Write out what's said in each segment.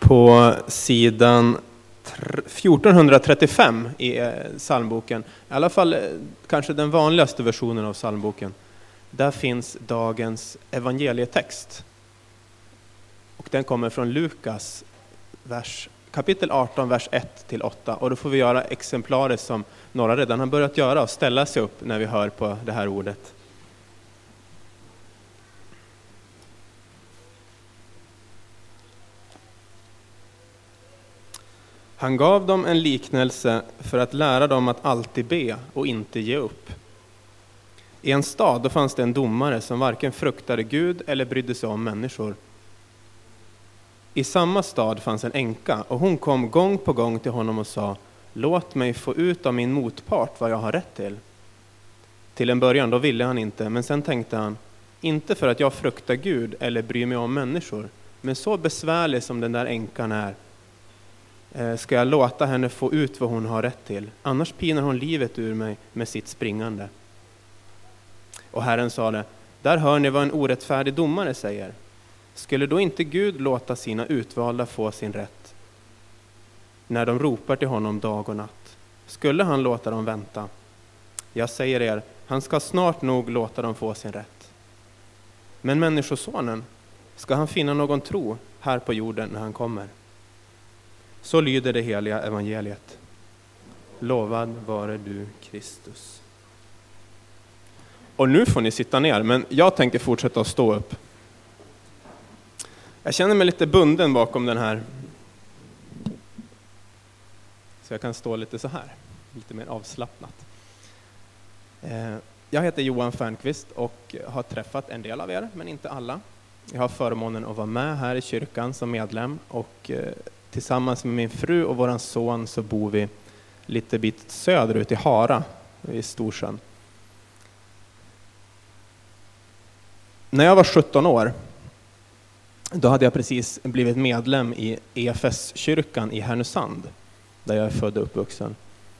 på sidan 1435 i psalmboken, i alla fall kanske den vanligaste versionen av psalmboken. Där finns dagens evangelietext. Och den kommer från Lukas kapitel 18, vers 1-8. Och då får vi göra exemplarer som några redan har börjat göra och ställa sig upp när vi hör på det här ordet. Han gav dem en liknelse för att lära dem att alltid be och inte ge upp. I en stad då fanns det en domare som varken fruktade Gud eller brydde sig om människor. I samma stad fanns en änka och hon kom gång på gång till honom och sa: låt mig få ut av min motpart vad jag har rätt till. Till en början då ville han inte, men sen tänkte han: inte för att jag fruktar Gud eller bryr mig om människor, men så besvärlig som den där änkan är, ska jag låta henne få ut vad hon har rätt till. Annars pinar hon livet ur mig med sitt springande. Och Herren sa det: där hör ni vad en orättfärdig domare säger. Skulle då inte Gud låta sina utvalda få sin rätt när de ropar till honom dag och natt? Skulle han låta dem vänta? Jag säger er, han ska snart nog låta dem få sin rätt. Men människosonen, ska han finna någon tro här på jorden när han kommer? Så lyder det heliga evangeliet. Lovad vare du, Kristus. Och nu får ni sitta ner, men jag tänker fortsätta att stå upp. Jag känner mig lite bunden bakom den här. Så jag kan stå lite så här, lite mer avslappnat. Jag heter Johan Fernqvist och har träffat en del av er, men inte alla. Jag har förmånen att vara med här i kyrkan som medlem, och tillsammans med min fru och våran son så bor vi lite bit söderut i Hara i Storsjön. När jag var 17 år, då hade jag precis blivit medlem i EFS-kyrkan i Härnösand, där jag är född och uppvuxen.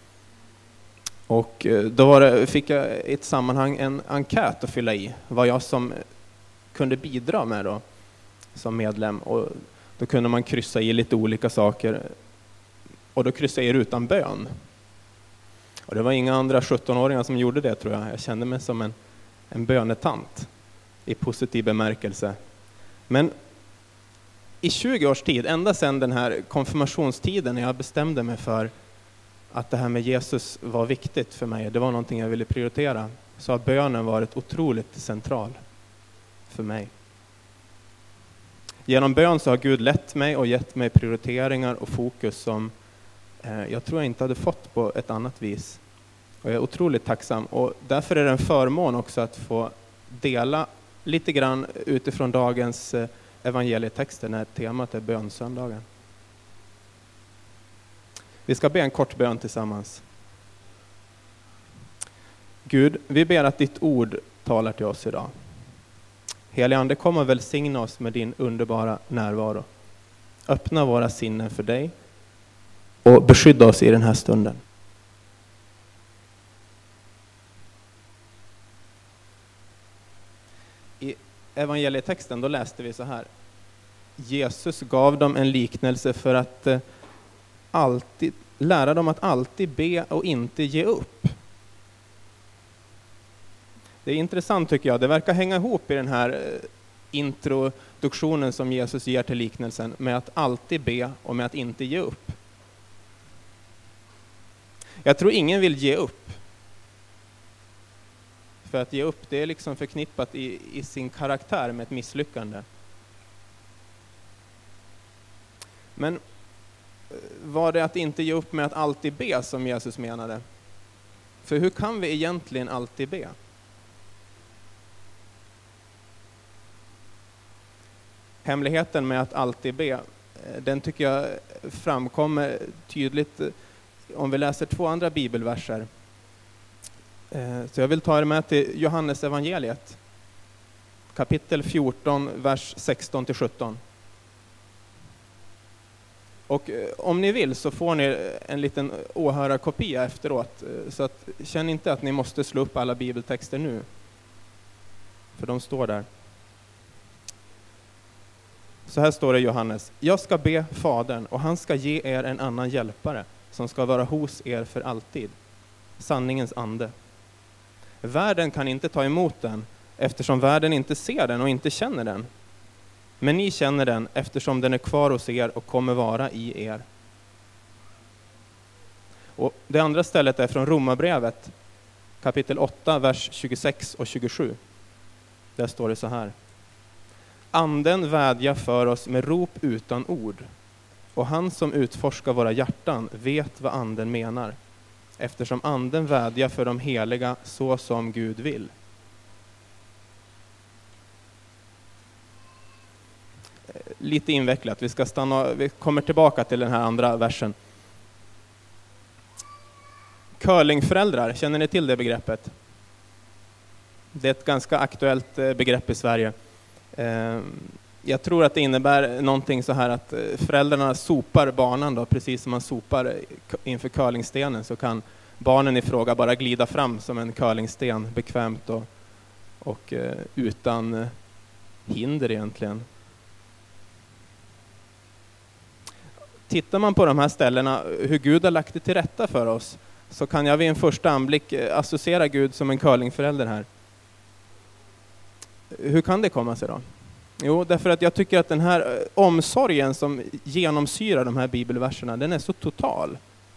Och då fick jag i ett sammanhang en enkät att fylla i vad jag som kunde bidra med då, som medlem. Och då kunde man kryssa i lite olika saker. Och då kryssade jag i rutan bön. Och det var inga andra 17-åringar som gjorde det, tror jag. Jag kände mig som en bönetant i positiv bemärkelse. Men i 20 års tid, ända sedan den här konfirmationstiden när jag bestämde mig för att det här med Jesus var viktigt för mig, det var någonting jag ville prioritera, så har bönen varit otroligt central för mig. Genom bön så har Gud lett mig och gett mig prioriteringar och fokus som jag tror jag inte hade fått på ett annat vis. Och jag är otroligt tacksam, och därför är det en förmån också att få dela lite grann utifrån dagens evangelietexter när temat är bönsöndagen. Vi ska be en kort bön tillsammans. Gud, vi ber att ditt ord talar till oss idag. Helige Ande, kom och välsigna oss med din underbara närvaro. Öppna våra sinnen för dig och beskydda oss i den här stunden. I evangelietexten då läste vi så här: Jesus gav dem en liknelse för att lära dem att alltid be och inte ge upp. Det är intressant tycker jag. Det verkar hänga ihop i den här introduktionen som Jesus ger till liknelsen med att alltid be och med att inte ge upp. Jag tror ingen vill ge upp. För att ge upp, det är liksom förknippat i sin karaktär med ett misslyckande. Men var det att inte ge upp med att alltid be som Jesus menade? För hur kan vi egentligen alltid be? Hemligheten med att alltid be, den tycker jag framkommer tydligt om vi läser 2 andra bibelverser. Så jag vill ta er med till Johannes evangeliet, kapitel 14, vers 16-17. Och om ni vill så får ni en liten åhörarkopia efteråt. Så att, känn inte att ni måste slå upp alla bibeltexter nu. För de står där. Så här står det i Johannes: jag ska be Fadern och han ska ge er en annan hjälpare som ska vara hos er för alltid. Sanningens ande. Världen kan inte ta emot den eftersom världen inte ser den och inte känner den. Men ni känner den eftersom den är kvar hos er och kommer vara i er. Och det andra stället är från Romarbrevet kapitel 8, vers 26 och 27. Där står det så här: anden vädjar för oss med rop utan ord, och han som utforskar våra hjärtan vet vad anden menar, eftersom anden vädjar för de heliga så som Gud vill. Lite invecklat, vi kommer tillbaka till den här andra versen. Curlingföräldrar, känner ni till det begreppet? Det är ett ganska aktuellt begrepp i Sverige. Jag tror att det innebär någonting så här att föräldrarna sopar barnen då, precis som man sopar inför curlingstenen, så kan barnen i fråga bara glida fram som en curlingsten bekvämt och utan hinder egentligen. Tittar man på de här ställena, hur Gud har lagt det till rätta för oss, så kan jag vid en första anblick associera Gud som en curlingförälder här. Hur kan det komma sig då? Jo, därför att jag tycker att den här omsorgen som genomsyrar de här bibelverserna, den är så total.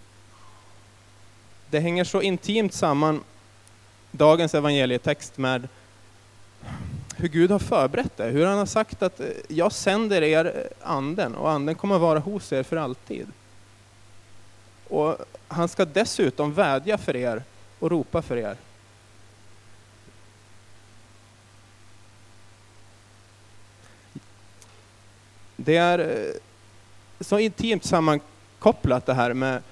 Det hänger så intimt samman, dagens evangelietext, med hur Gud har förberett det. Hur han har sagt att jag sänder er anden och anden kommer vara hos er för alltid. Och han ska dessutom vädja för er och ropa för er. Det är så intimt sammankopplat det här med...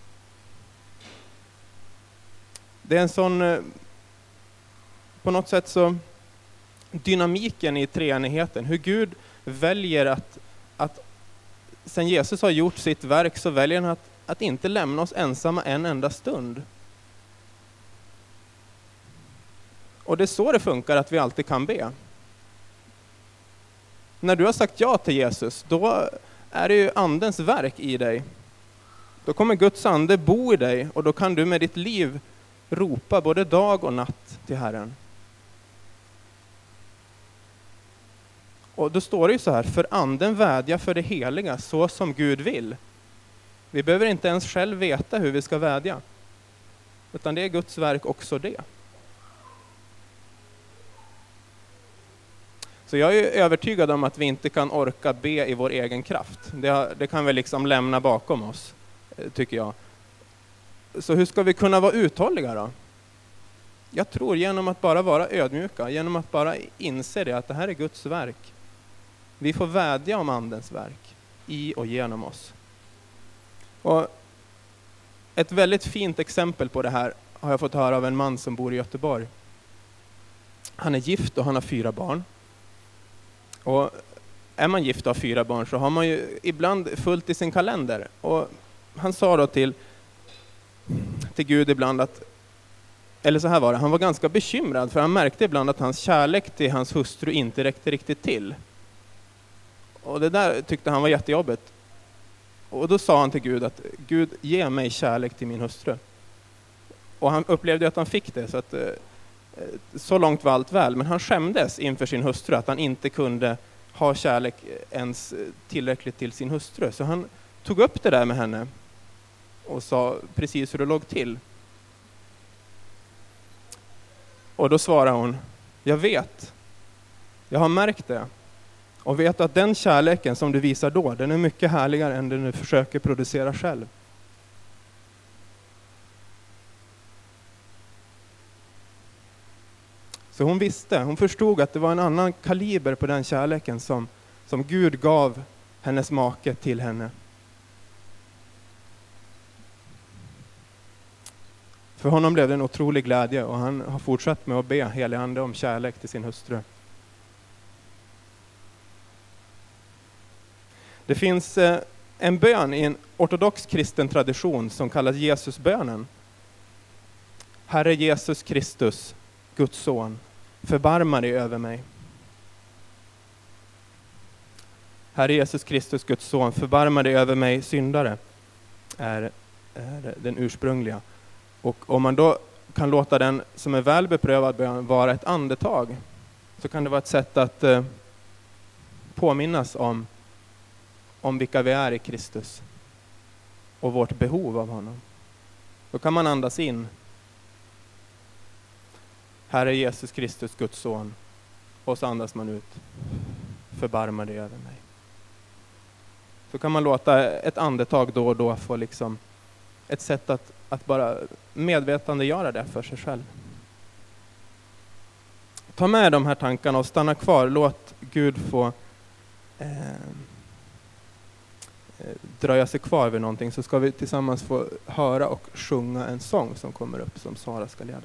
Det är en sån... På något sätt så... Dynamiken i treenigheten. Hur Gud väljer att sen Jesus har gjort sitt verk, så väljer han att inte lämna oss ensamma en enda stund. Och det är så det funkar, att vi alltid kan be. När du har sagt ja till Jesus, då är det ju andens verk i dig. Då kommer Guds ande bo i dig, och då kan du med ditt liv ropa både dag och natt till Herren. Och då står det ju så här: för anden vädjar för det heliga så som Gud vill. Vi behöver inte ens själv veta hur vi ska vädja, utan det är Guds verk också det. Så jag är övertygad om att vi inte kan orka be i vår egen kraft. Det kan vi liksom lämna bakom oss, tycker jag. Så hur ska vi kunna vara uthålliga då? Jag tror genom att bara vara ödmjuka, genom att bara inse det, att det här är Guds verk. Vi får vädja om andens verk i och genom oss. Och ett väldigt fint exempel på det här har jag fått höra av en man som bor i Göteborg. Han är gift och han har 4 barn. Och är man gift och har 4 barn, så har man ju ibland fullt i sin kalender. Och han sa då till Gud ibland att, eller så här var det, han var ganska bekymrad, för han märkte ibland att hans kärlek till hans hustru inte räckte riktigt till. Och det där tyckte han var jättejobbigt. Och då sa han till Gud att Gud, ge mig kärlek till min hustru. Och han upplevde att han fick det, så att så långt var allt väl. Men han skämdes inför sin hustru att han inte kunde ha kärlek ens tillräckligt till sin hustru. Så han tog upp det där med henne och sa precis hur det låg till. Och då svarade hon: jag vet. Jag har märkt det. Och vet att den kärleken som du visar då, den är mycket härligare än den du försöker producera själv. Så hon förstod att det var en annan kaliber på den kärleken som Gud gav hennes make till henne. För honom blev det en otrolig glädje, och han har fortsatt med att be helig ande om kärlek till sin hustru. Det finns en bön i en ortodox kristen tradition som kallas Jesusbönen. Herre Jesus Kristus, Guds son, förbarma dig över mig. Herre Jesus Kristus, Guds son, förbarma dig över mig syndare, är den ursprungliga. Och om man då kan låta den som är väl beprövad bön vara ett andetag, så kan det vara ett sätt att påminnas om vilka vi är i Kristus och vårt behov av honom. Då kan man andas in: Herre Jesus Kristus, Guds son. Och så andas man ut: förbarma dig över mig. Så kan man låta ett andetag då och då få liksom ett sätt att bara medvetande göra det för sig själv. Ta med de här tankarna och stanna kvar. Låt Gud få dröja sig kvar vid någonting, så ska vi tillsammans få höra och sjunga en sång som kommer upp, som Sara ska leda.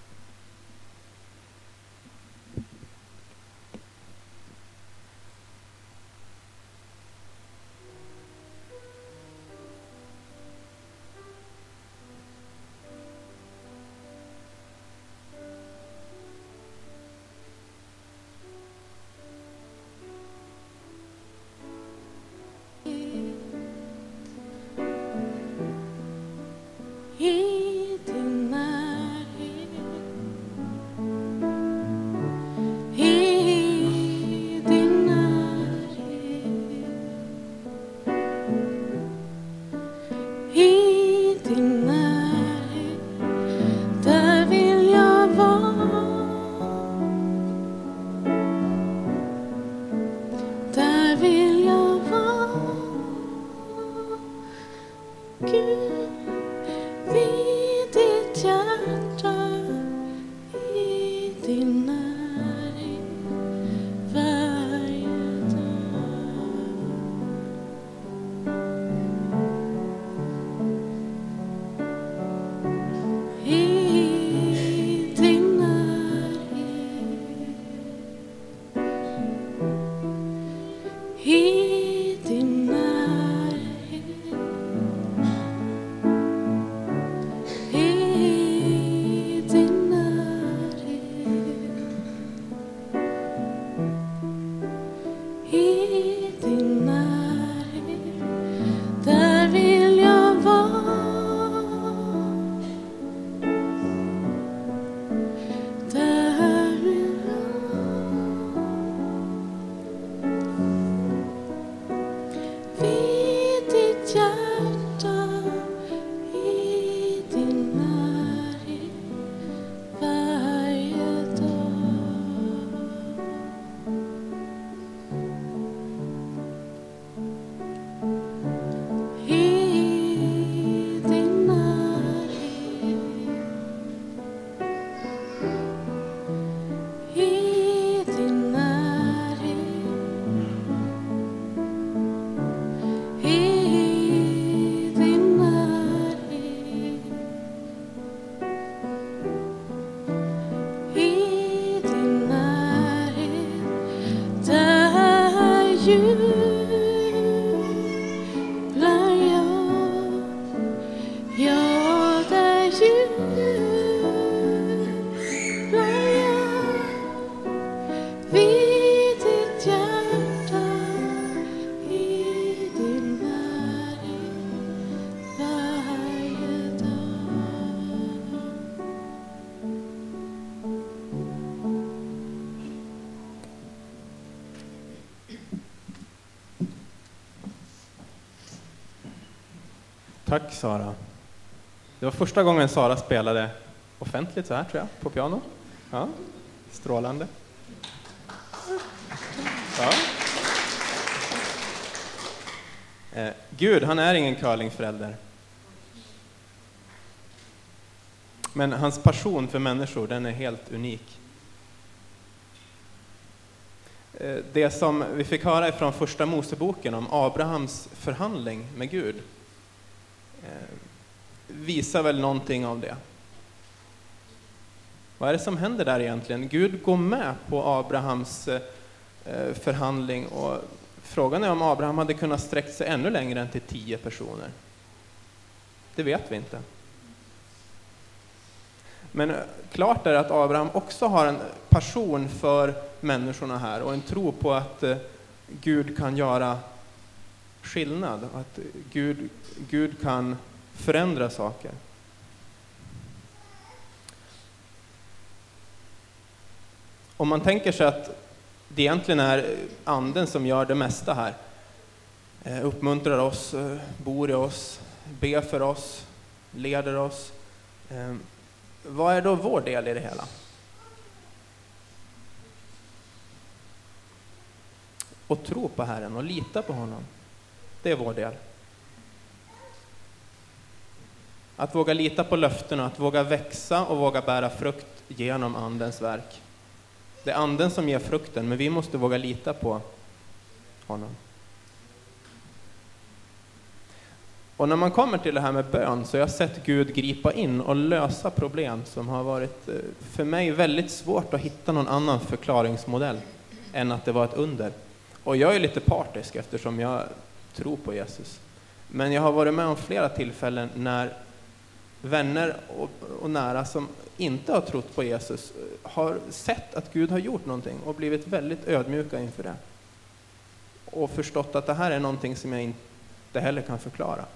Tack Sara. Det var första gången Sara spelade offentligt så här, tror jag, på piano. Ja, strålande. Ja. Gud, han är ingen curlingförälder. Men hans passion för människor, den är helt unik. Det som vi fick höra från första Moseboken om Abrahams förhandling med Gud visar väl någonting av det. Vad är det som händer där egentligen? Gud går med på Abrahams förhandling, och frågan är om Abraham hade kunnat sträcka sig ännu längre än till 10 personer. Det vet vi inte. Men klart är att Abraham också har en passion för människorna här och en tro på att Gud kan göra skillnad, att Gud kan förändra saker. Om man tänker sig att det egentligen är anden som gör det mesta här, uppmuntrar oss, bor i oss, ber för oss, leder oss. Vad är då vår del i det hela? Och tro på Herren och lita på honom. Det är vår del. Att våga lita på löftena, att våga växa och våga bära frukt genom andens verk. Det är anden som ger frukten, men vi måste våga lita på honom. Och när man kommer till det här med bön så har jag sett Gud gripa in och lösa problem som har varit för mig väldigt svårt att hitta någon annan förklaringsmodell än att det var ett under. Och jag är lite partisk eftersom jag tror på Jesus. Men jag har varit med om flera tillfällen när vänner och nära som inte har trott på Jesus har sett att Gud har gjort någonting och blivit väldigt ödmjuka inför det. Och förstått att det här är någonting som jag inte heller kan förklara.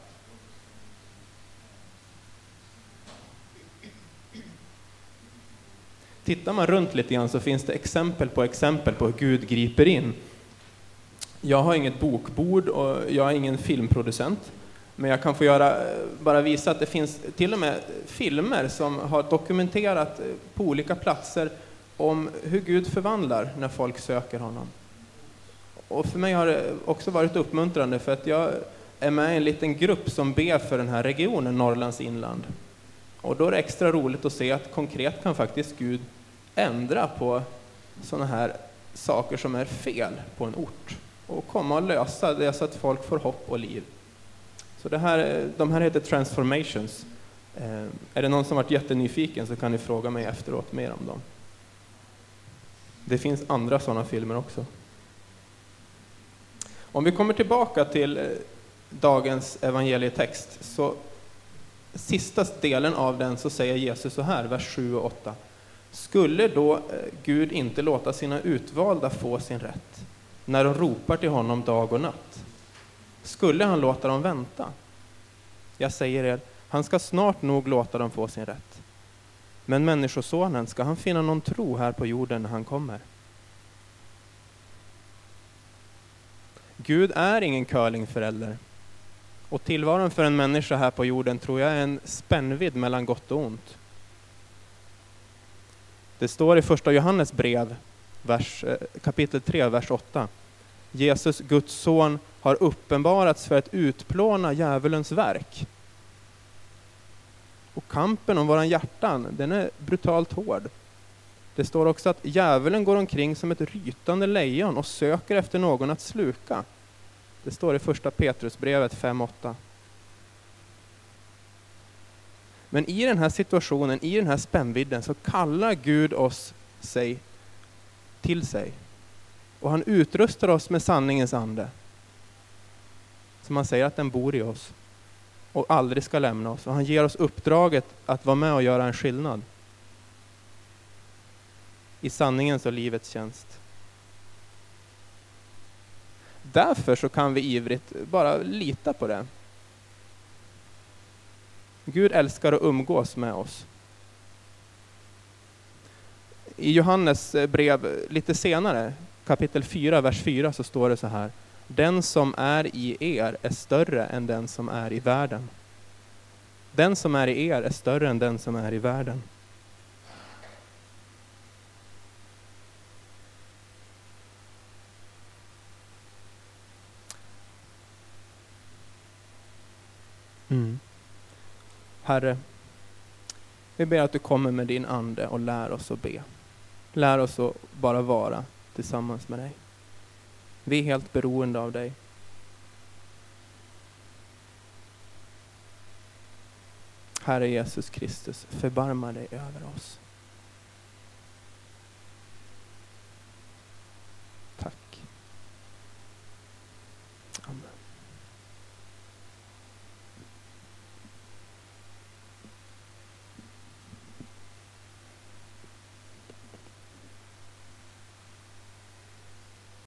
Tittar man runt lite grann så finns det exempel på hur Gud griper in. Jag har inget bokbord och jag är ingen filmproducent. Men jag kan få bara visa att det finns till och med filmer som har dokumenterat på olika platser om hur Gud förvandlar när folk söker honom. Och för mig har det också varit uppmuntrande för att jag är med i en liten grupp som ber för den här regionen, Norrlands inland. Och då är det extra roligt att se att konkret kan faktiskt Gud ändra på sådana här saker som är fel på en ort. Och komma och lösa det så att folk får hopp och liv. Så de här heter Transformations. Är det någon som varit jättenyfiken så kan ni fråga mig efteråt mer om dem. Det finns andra sådana filmer också. Om vi kommer tillbaka till dagens evangelietext så sista delen av den så säger Jesus så här, vers 7 och 8. Skulle då Gud inte låta sina utvalda få sin rätt när de ropar till honom dag och natt? Skulle han låta dem vänta? Jag säger er, han ska snart nog låta dem få sin rätt. Men människosonen, ska han finna någon tro här på jorden när han kommer? Gud är ingen curlingförälder. Och tillvaron för en människa här på jorden tror jag är en spännvidd mellan gott och ont. Det står i första Johannes brev, kapitel 3, vers 8. Jesus, Guds son, har uppenbarats för att utplåna djävulens verk. Och kampen om våran hjärtan, den är brutalt hård. Det står också att djävulen går omkring som ett rytande lejon och söker efter någon att sluka. Det står i första Petrusbrevet 5:8. Men i den här situationen, i den här spännvidden så kallar Gud oss till sig. Och han utrustar oss med sanningens ande. Som han säger att den bor i oss och aldrig ska lämna oss. Och han ger oss uppdraget att vara med och göra en skillnad i sanningens och livets tjänst. Därför så kan vi ivrigt bara lita på det. Gud älskar att umgås med oss. I Johannes brev lite senare, kapitel 4, vers 4, så står det så här. Den som är i er är större än den som är i världen. Den som är i er är större än den som är i världen. Herre, vi ber att du kommer med din ande och lär oss att be. Lär oss att bara vara tillsammans med dig. Vi är helt beroende av dig. Herre Jesus Kristus, förbarma dig över oss. Tack. Amen.